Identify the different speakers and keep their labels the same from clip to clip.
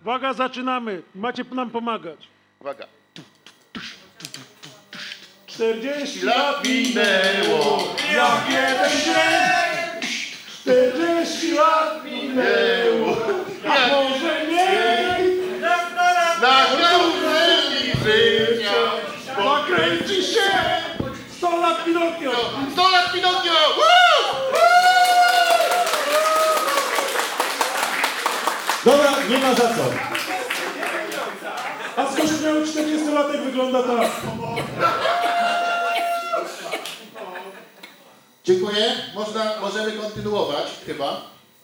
Speaker 1: Uwaga, zaczynamy. Macie nam pomagać.
Speaker 2: Uwaga.
Speaker 1: 40 lat minęło, jak jeden dzień. 40 lat minęło, a może mniej.
Speaker 2: Na pełni życia
Speaker 1: Pokręci się 100 lat Pinokio.
Speaker 2: 100 lat Pinokio!
Speaker 3: Dobra, nie ma za co.
Speaker 1: A skoro miał 40-latek, wygląda tak.
Speaker 2: Dziękuję. Możemy kontynuować chyba.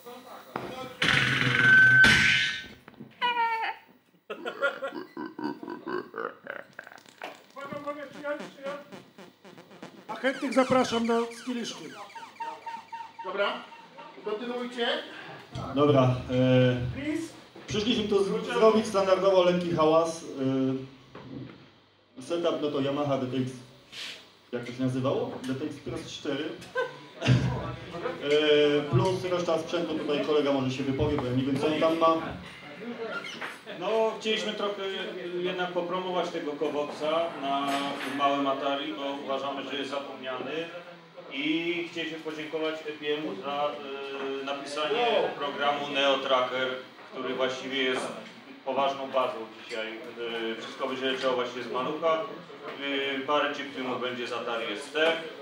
Speaker 1: A chętnych zapraszam z kieliszkiem.
Speaker 2: Dobra, kontynuujcie.
Speaker 3: Dobra, przyszliśmy tu zrobić standardowo lekki hałas. Setup no to Yamaha DTX, jak to się nazywało? DTX Cross 4. Plus reszta sprzętu, tutaj kolega może się wypowie, bo ja nie wiem co on tam ma.
Speaker 4: No, chcieliśmy trochę jednak popromować tego Kowoxa na małym Atari, bo uważamy, że jest zapomniany. I chcieliśmy podziękować EPM-u za napisanie programu Neo Tracker, który właściwie jest poważną bazą dzisiaj. Wszystko będzie leciało właśnie z Malucha. Parę chiptunów będzie z Atari ST.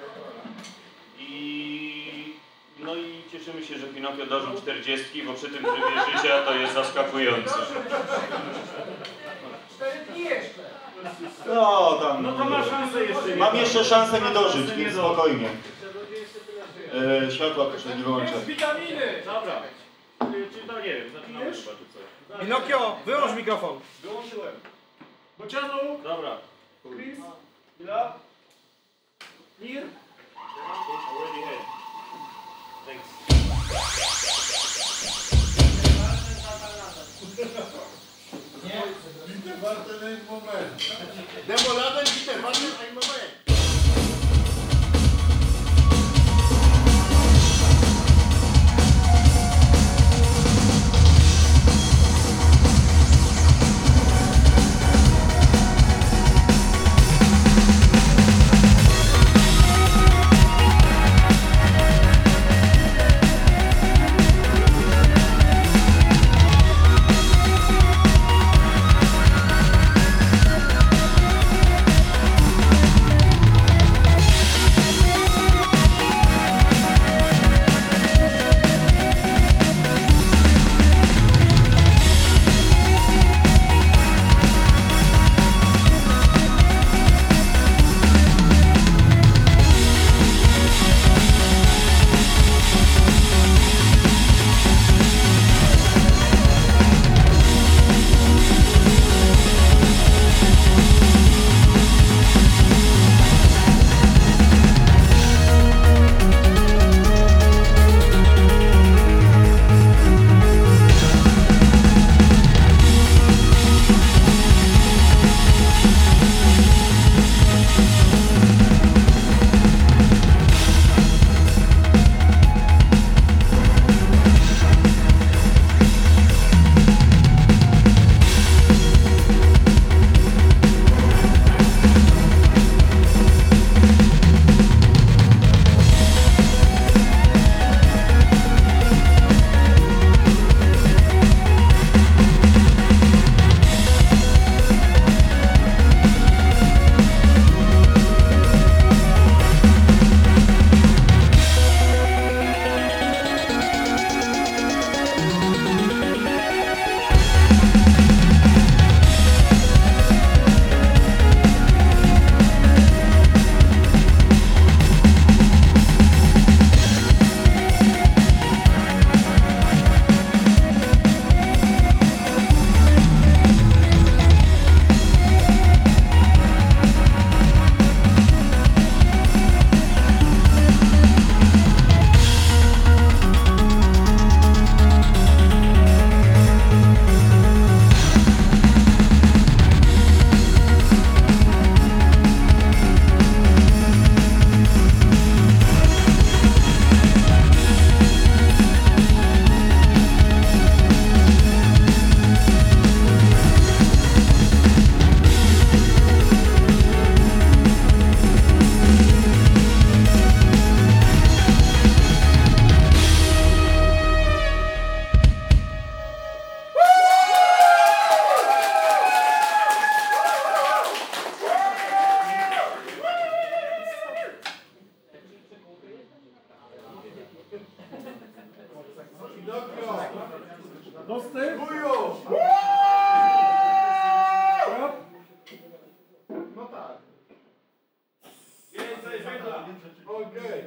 Speaker 4: No i cieszymy się, że Pinokio dożył 40, bo przy tym trybie życia to jest zaskakujące.
Speaker 5: 4 dni jeszcze.
Speaker 3: No tam.
Speaker 4: No to ma szansę jeszcze.
Speaker 3: Mam jeszcze szansę nie dożyć, więc spokojnie. Światła proszę nie wyłączać.
Speaker 5: Witaminy!
Speaker 4: Dobra. Czy no nie wiem, zaczynamy chyba czy coś.
Speaker 5: Pinokio, wyłącz mikrofon.
Speaker 4: Wyłączyłem.
Speaker 1: Bocianu,
Speaker 4: Dobra.
Speaker 1: Chris, Ila, Nir.
Speaker 4: Already had. Thanks.
Speaker 2: Warten einen Moment. Demoladen, bitte, warten einen Moment. No tak.
Speaker 1: Więcej wydla.
Speaker 2: Okej.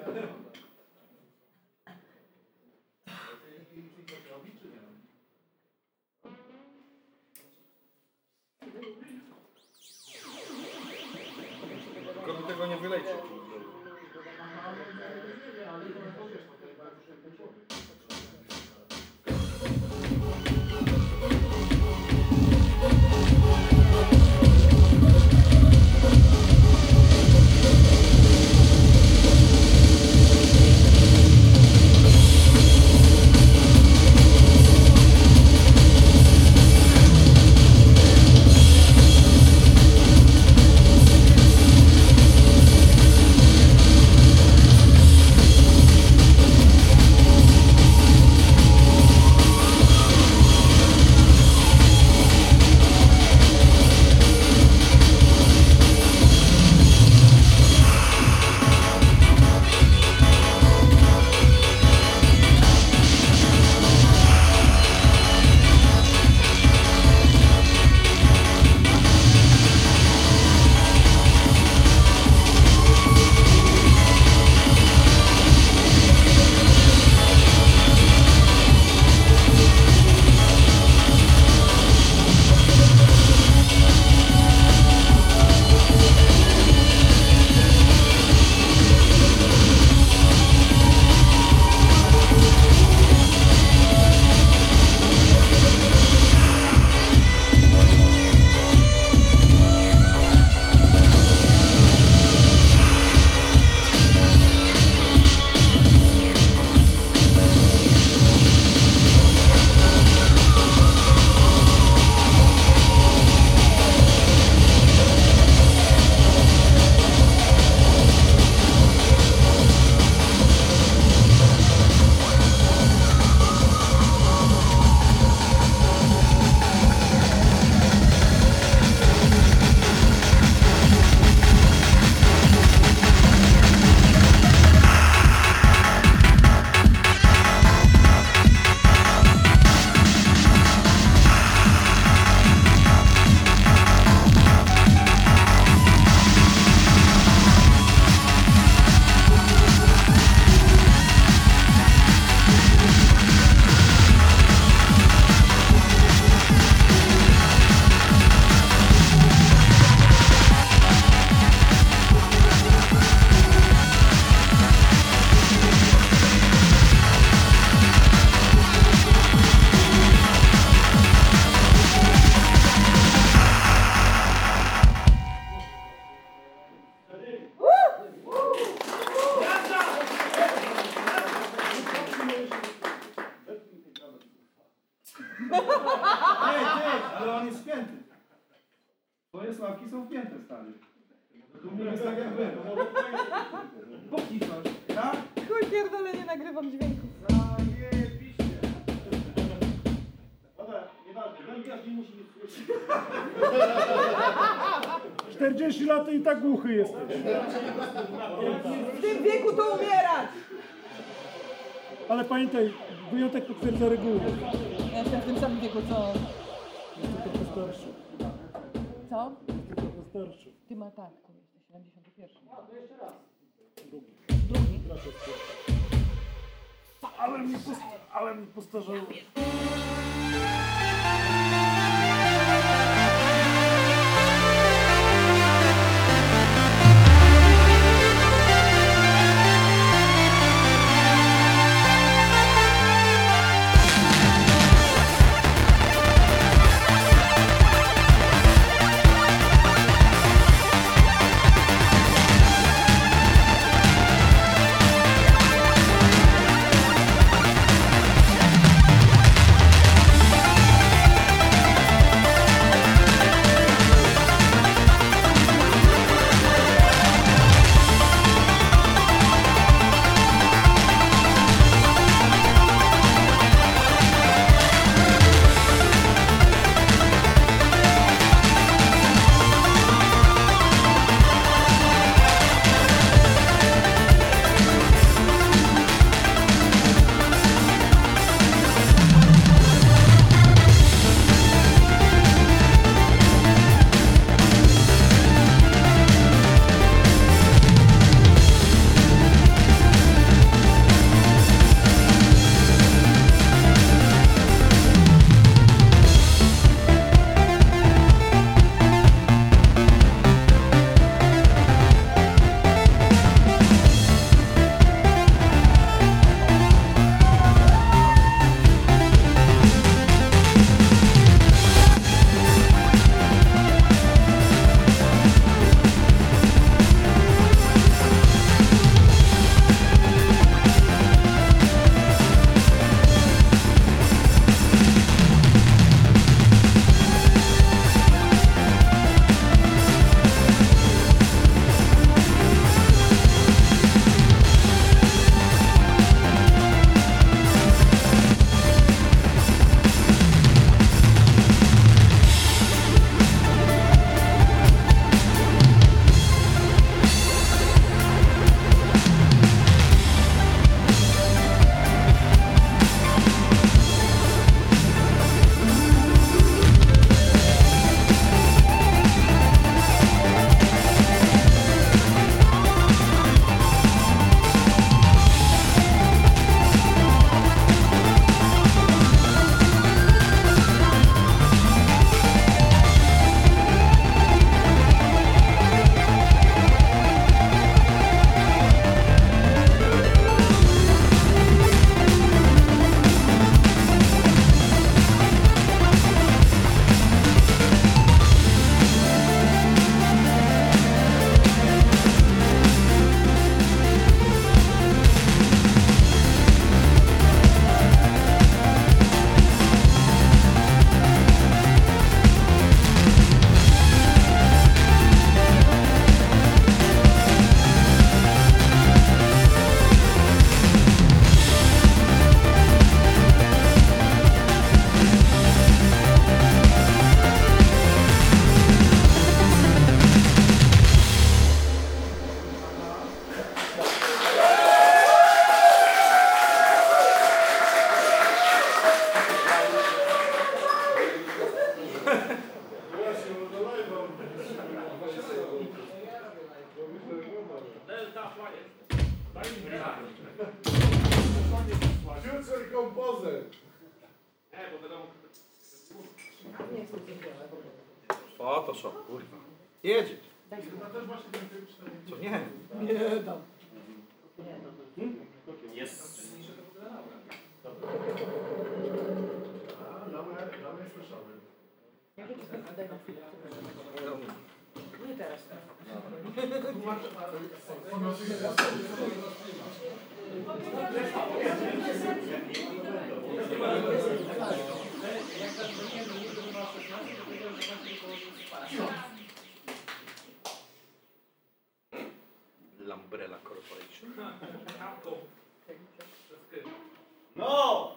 Speaker 5: Tylko mi tego nie wylejcie.
Speaker 1: Ale on jest spięty. Twoje sławki są wpięte, stary. Tu mnie jest tak jak wy. Popnij coś, tak?
Speaker 6: Chuj pierdolę, nie nagrywam dźwięku.
Speaker 1: Zajebiście.
Speaker 3: Dobra, nieważne, wędkarz nie musi nic słyszeć.
Speaker 1: 40 lat i tak głuchy jesteś.
Speaker 6: W tym wieku to umierać!
Speaker 1: Ale pamiętaj, wyjątek potwierdza regułę.
Speaker 6: Ja jestem w tym samym wieku co...
Speaker 1: Jestem trochę starszy.
Speaker 6: Co?
Speaker 1: Jestem trochę starszy.
Speaker 6: Ty ma tak, to jesteś 71.
Speaker 1: Ale mi postarzało.
Speaker 5: Photoshop, kurwa. Jedzie. Co nie? Nie dam.
Speaker 4: Jest.
Speaker 6: Nie teraz.
Speaker 5: Lambrella Corporation.
Speaker 4: No!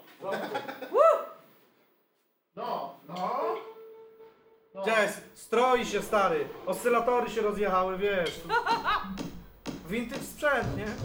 Speaker 5: Cześć, stroi się stary. Oscylatory się rozjechały, wiesz. Vintage sprzęt, nie?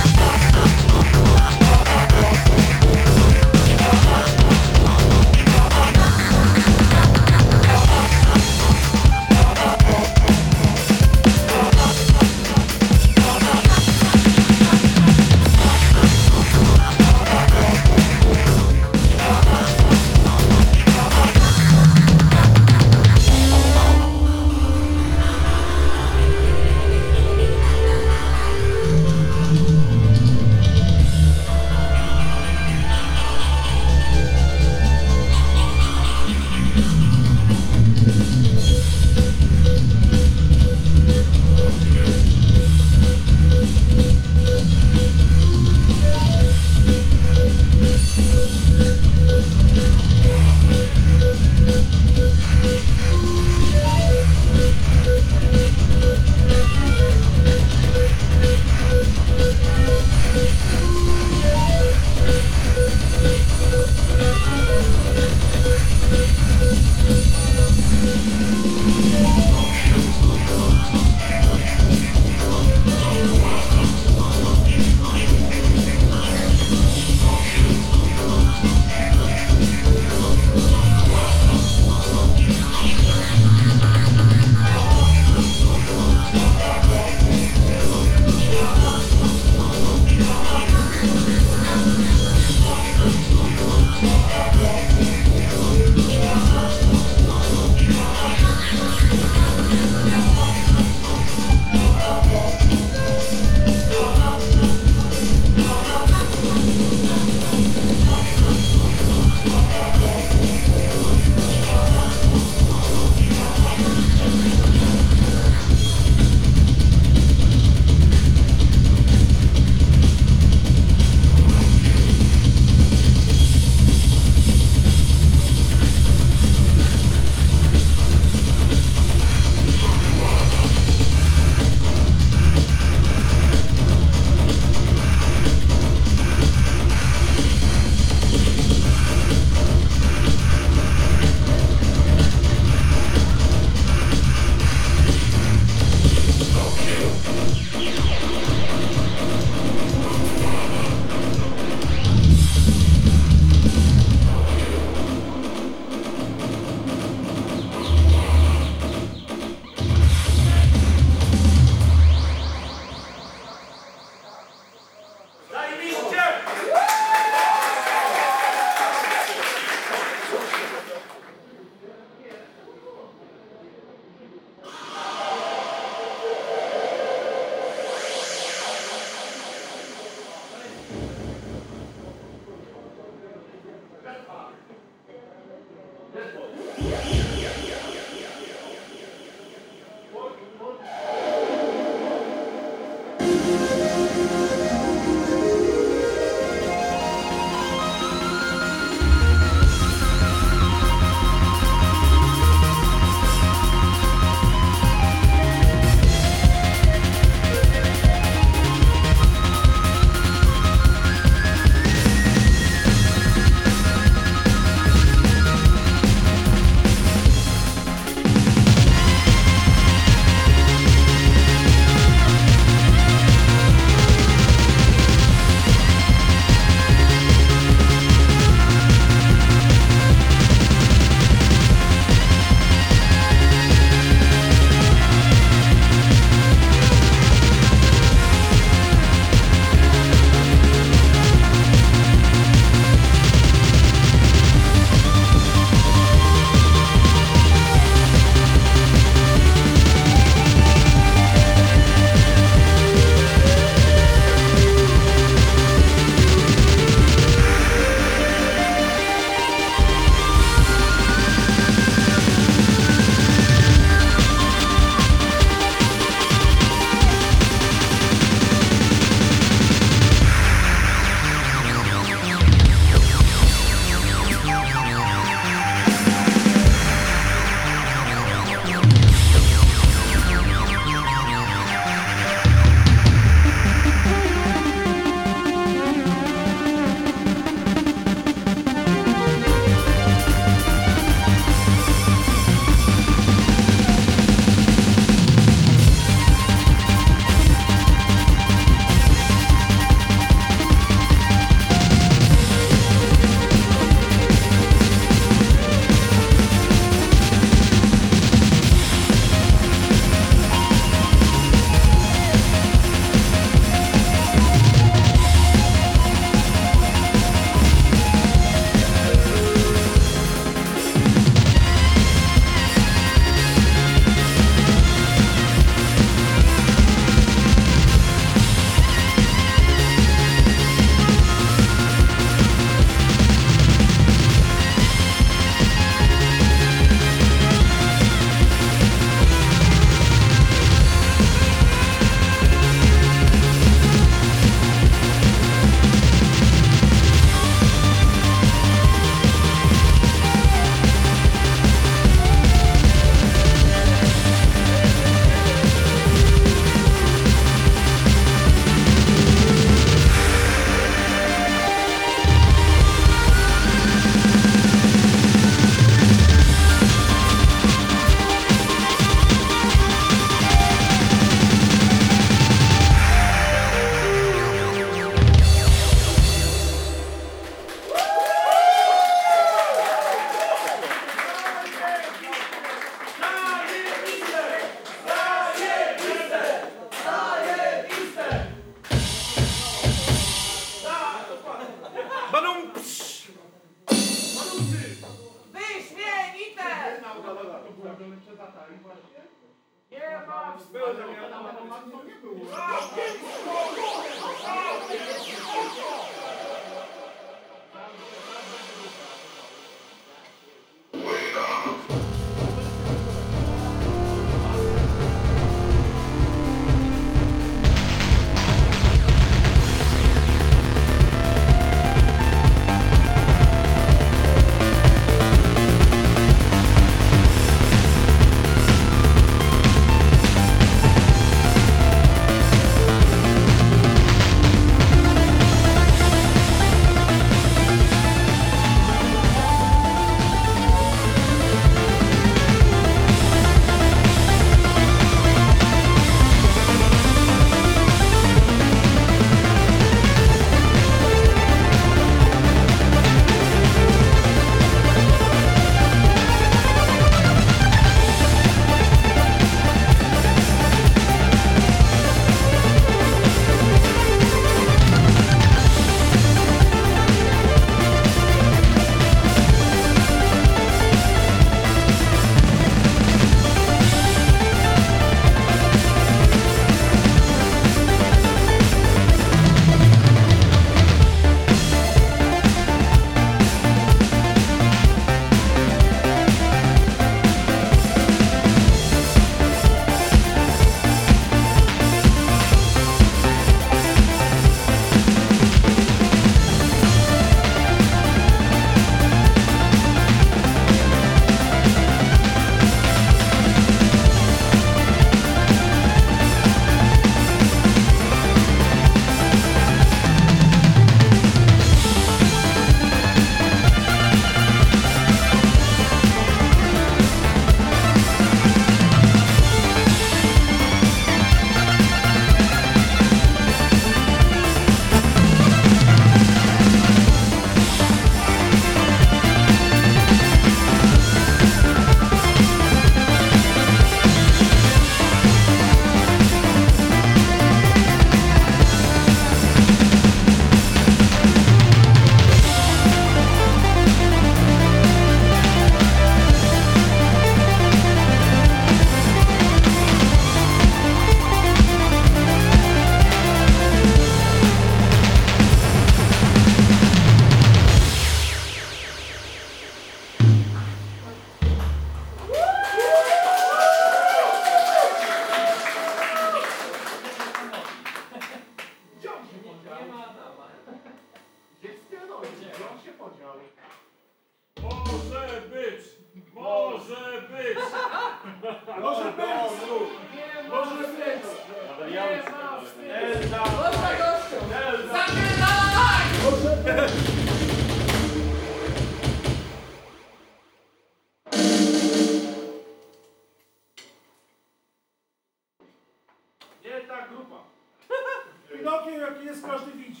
Speaker 1: Pinokio jaki jest, każdy widzi.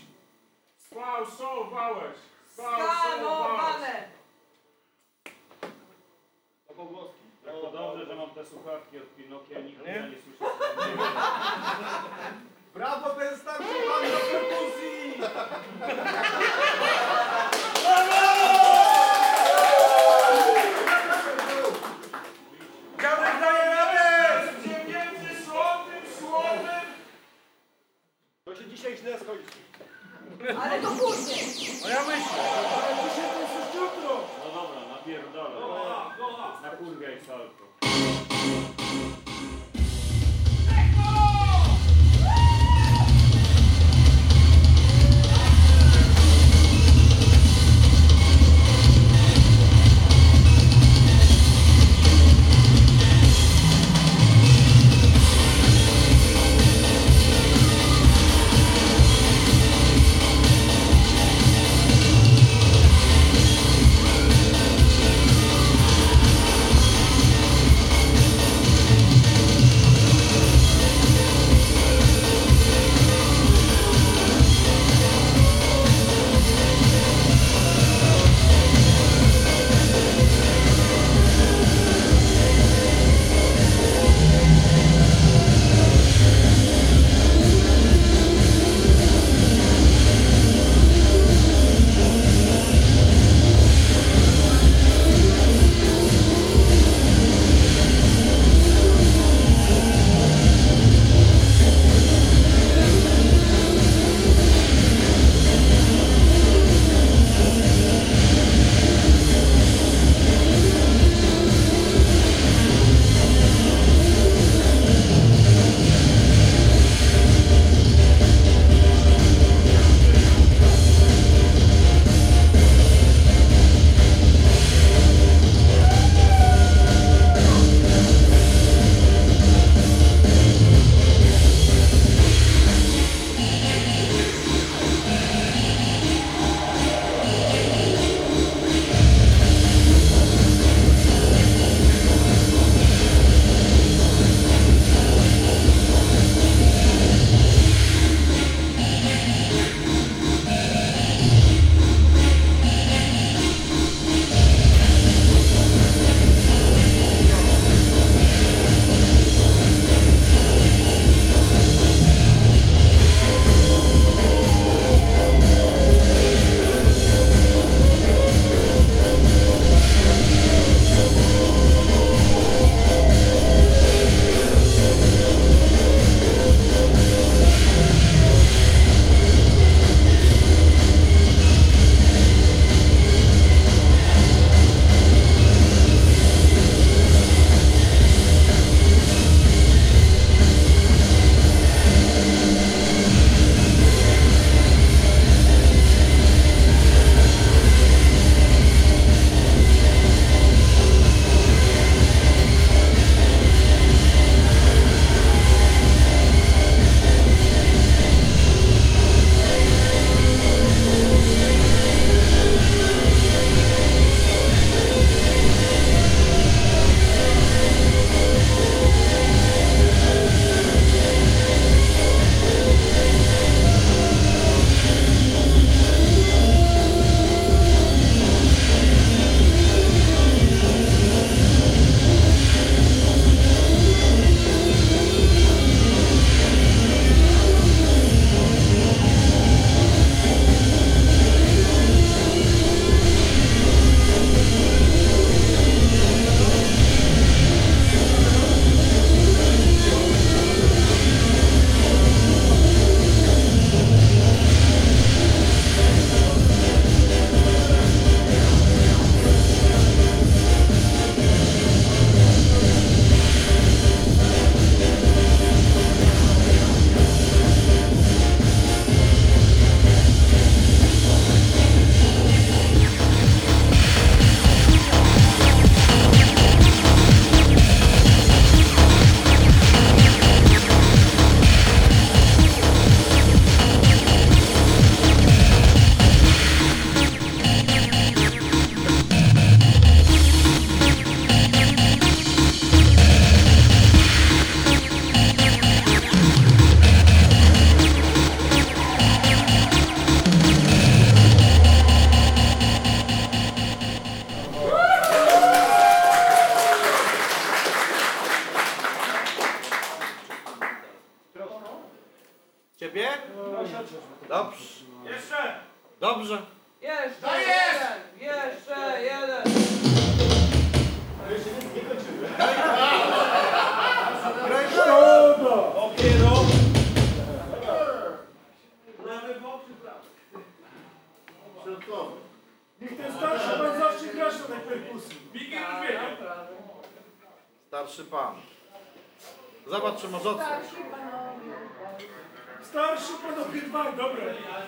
Speaker 2: Sfałszowałeś.
Speaker 6: Skanowane.
Speaker 4: Jak to dobrze, że mam te słuchawki od Pinokia, nikt mnie nie słyszy.
Speaker 1: Brawo, ten starszy pan do perkusji!
Speaker 5: Dziadek daje radę!
Speaker 2: Między słowem.
Speaker 1: To się dzisiaj źle skończy.
Speaker 6: Ale to później.
Speaker 5: No ja myślę.
Speaker 1: Ale dzisiaj to jest już jutro.
Speaker 4: No dobra, napierdolę. Na kurwiaj salto. Jeszcze!
Speaker 5: Dobrze.
Speaker 6: Jeszcze jeden! Jeszcze jeden!
Speaker 4: Dopiero!
Speaker 2: Środkowy.
Speaker 7: Niech ten starszy pan zawsze grasz na tej perkusji. Biggie już wie.
Speaker 5: Starszy pan. Zobacz, czy może odstać.
Speaker 7: Starszy panowie dwa, dobra.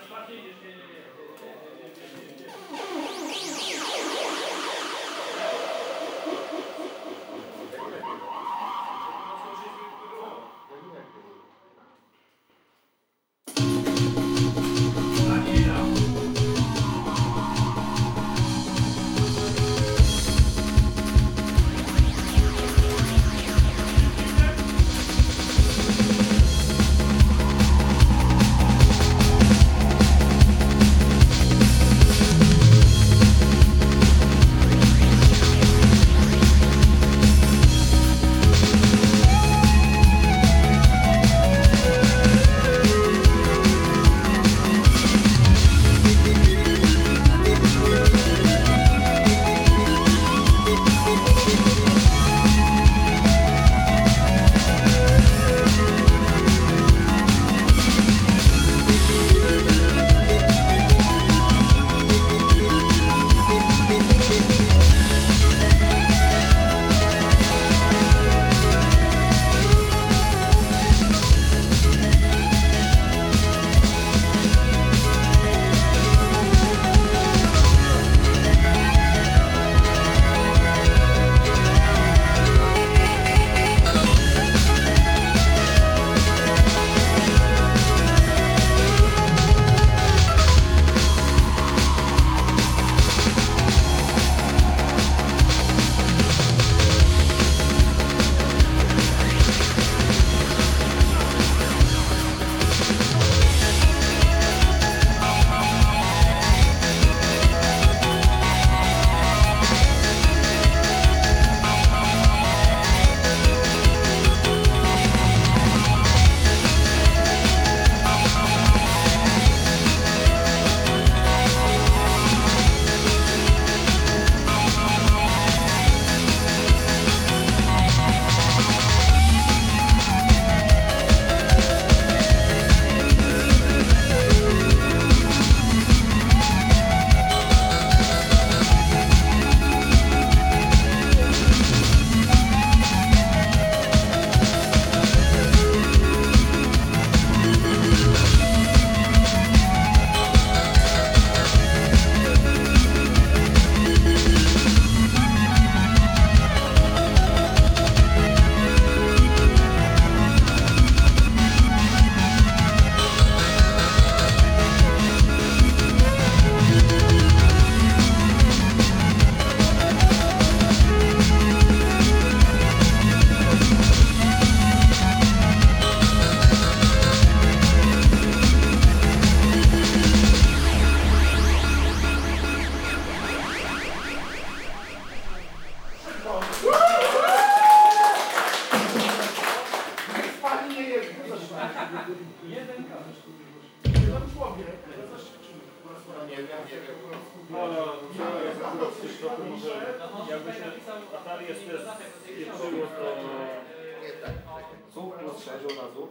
Speaker 4: Jakby się Atari jest też pieprzyło, to...
Speaker 1: Słup plus 6 od razu.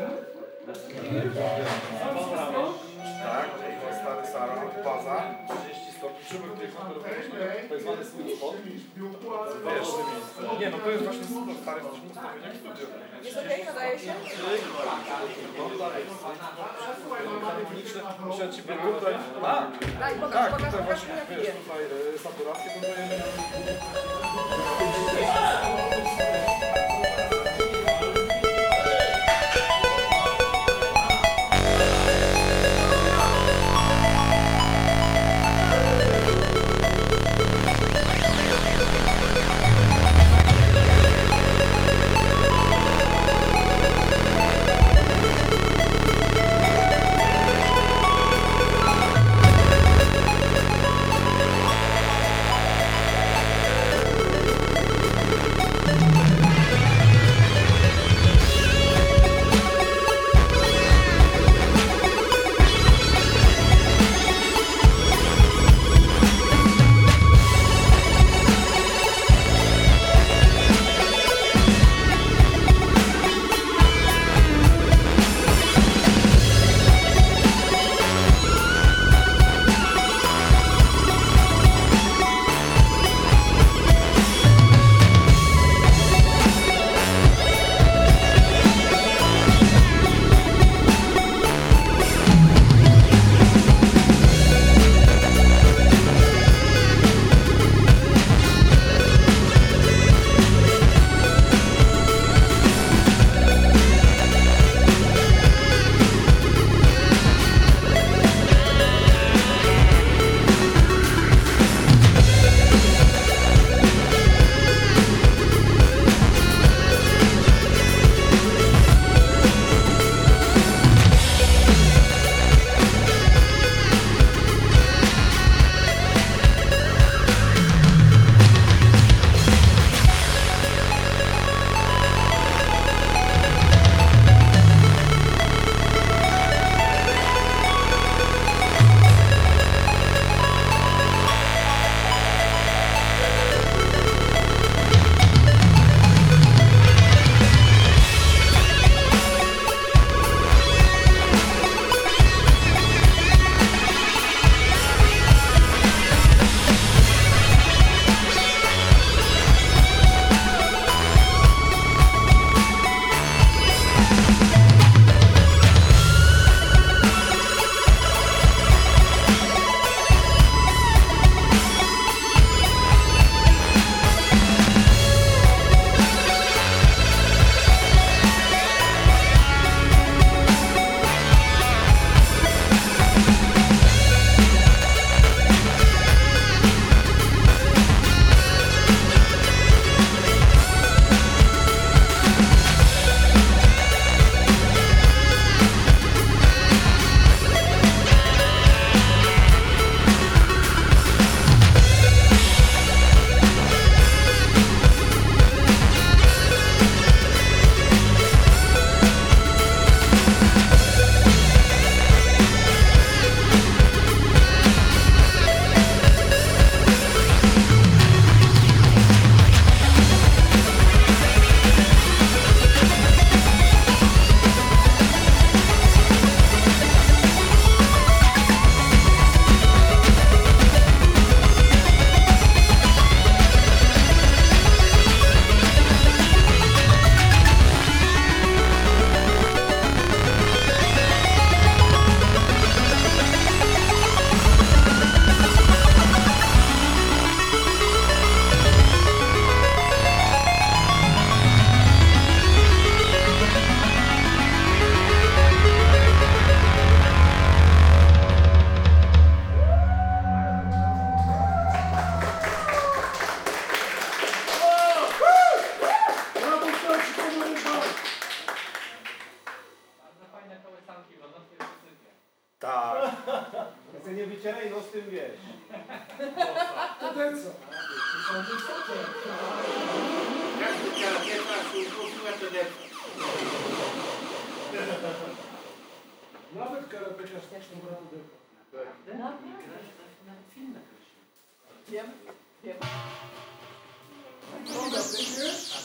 Speaker 1: Tak, to stary Sara, baza, 30 stopni, przymyk tych tak zwany sweet spot. Wiesz, nie, no to jest właśnie super stary, jesteśmy ustawieni jak studio.
Speaker 6: Jest okej, nadaje się?
Speaker 1: Muszę ci tutaj,
Speaker 6: Daj, pokaż,
Speaker 1: tak,
Speaker 6: pokaż,
Speaker 1: tutaj
Speaker 6: pokaż,
Speaker 1: właśnie,
Speaker 6: jak
Speaker 1: wiesz,
Speaker 6: idzie.
Speaker 1: tutaj saturację budujemy.
Speaker 5: Ty nie wycieraj, no z tym wiesz.
Speaker 7: To ten co?
Speaker 2: Każdy karakieta się upoczyła, to lepsze.
Speaker 7: Nawet karatekarz też to ma do
Speaker 6: Wiem, wiem.
Speaker 7: Dobra, ty wiesz?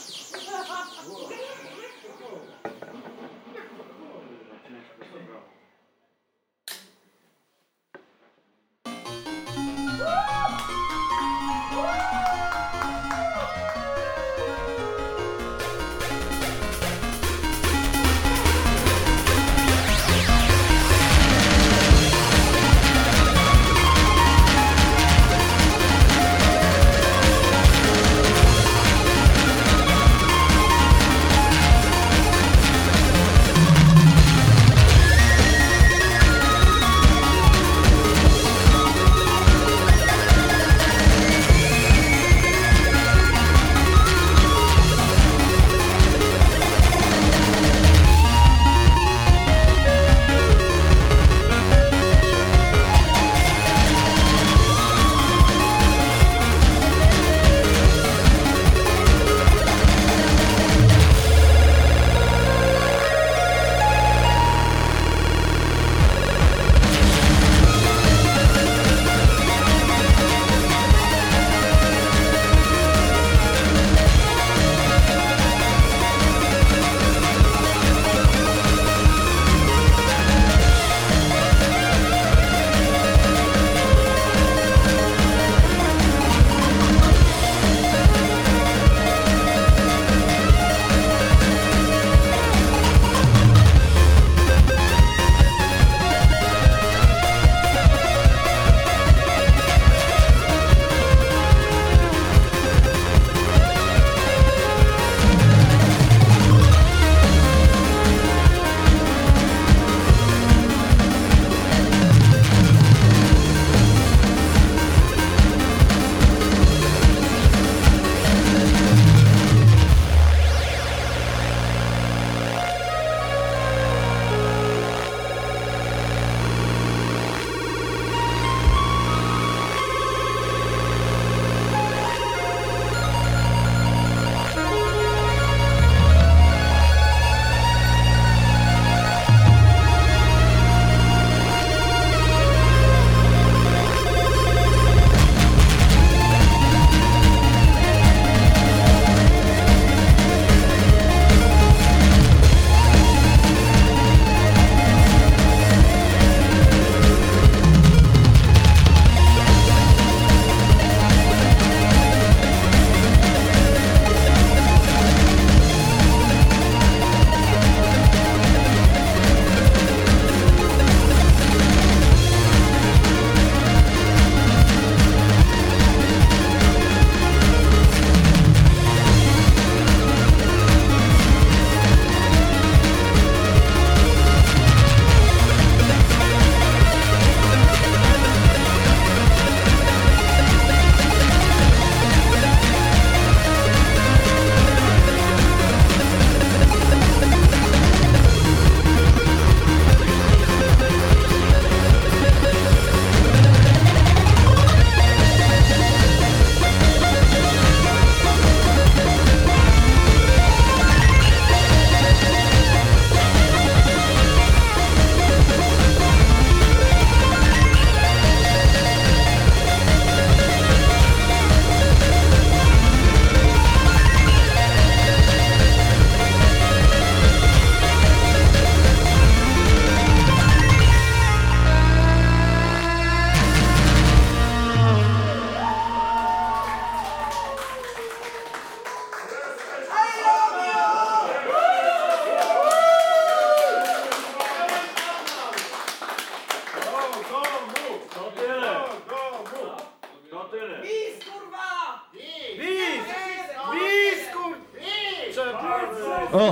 Speaker 3: O!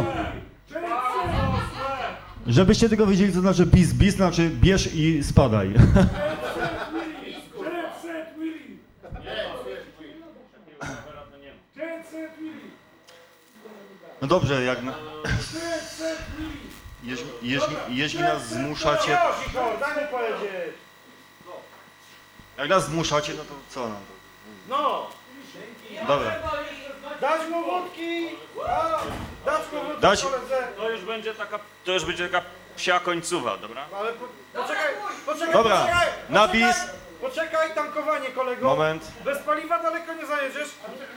Speaker 3: Żebyście tylko wiedzieli, co znaczy bis, znaczy bierz i spadaj.
Speaker 7: Jet set Willy! Jet set Willy!
Speaker 3: No dobrze, jak
Speaker 7: Jet set Willy!
Speaker 3: jeśli nas zmuszacie...
Speaker 5: Daj mi powiedzieć!
Speaker 3: Jak nas zmuszacie, no to co nam to?
Speaker 5: No,
Speaker 3: Dobra.
Speaker 5: dać mu wódki, dać mu wódki
Speaker 3: Dać-
Speaker 5: koledze.
Speaker 4: To już będzie taka psia końcowa, dobra?
Speaker 5: Ale poczekaj,
Speaker 3: Dobra,
Speaker 5: poczekaj,
Speaker 3: na bis.
Speaker 5: Poczekaj, tankowanie kolego.
Speaker 3: Moment.
Speaker 5: Bez paliwa daleko nie zajedziesz.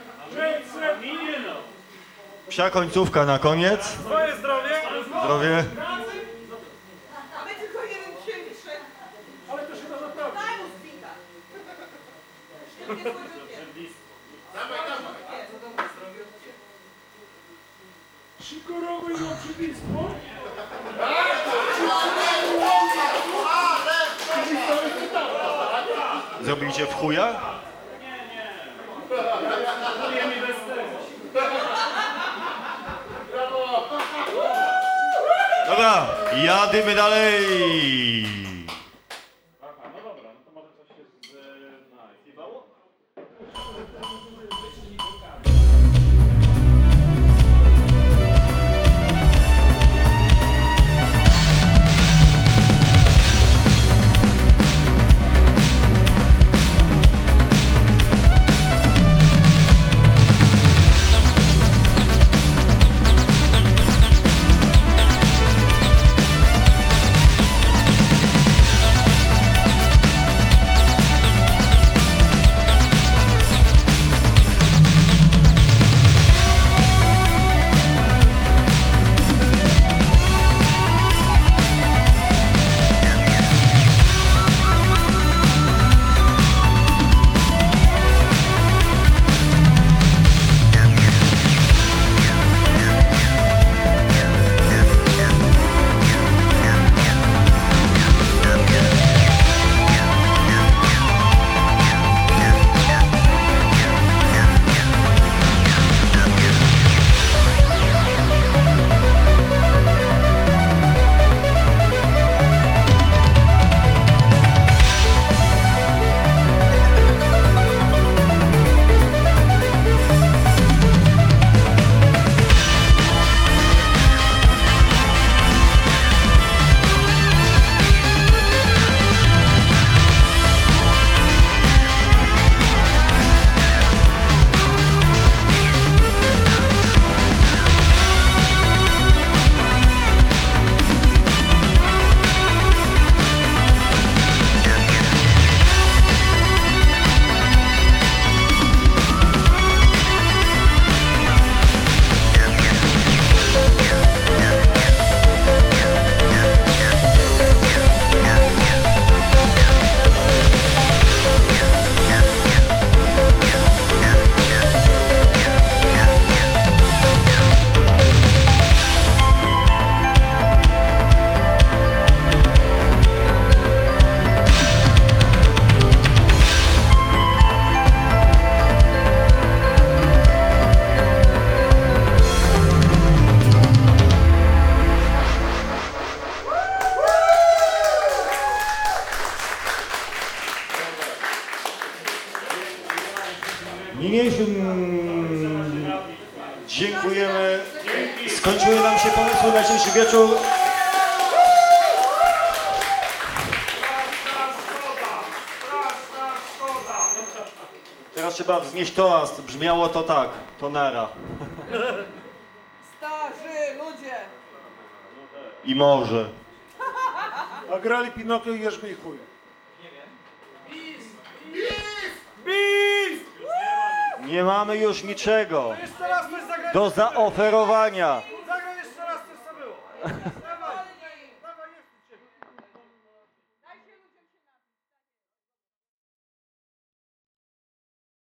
Speaker 3: Psia końcówka na koniec.
Speaker 5: Twoje zdrowie.
Speaker 3: Zdrowie.
Speaker 6: A my tylko jeden księgi.
Speaker 7: Ale to się da naprawdę.
Speaker 6: Daj mu spika. Szybkie słodziutkie. Jezu, dobra, zrobił.
Speaker 7: Sikorowo i oczywistwo.
Speaker 3: Zrobiliście w chuja? Dobra, jadymy dalej.
Speaker 4: Aha, no dobra, no to może coś się znajdowało?
Speaker 3: Niniejszym dziękujemy. Skończyły nam się pomysły na dzisiejszy wieczór. Teraz trzeba wznieść toast. Brzmiało to tak. To nara.
Speaker 6: Starzy ludzie.
Speaker 3: I może.
Speaker 7: A grali Pinokio i Jerzmy i chuje.
Speaker 5: Bis!
Speaker 3: Nie mamy już niczego
Speaker 5: Jeszcze raz coś zagraj.
Speaker 3: do zaoferowania.
Speaker 5: Zagraj jeszcze raz coś co było.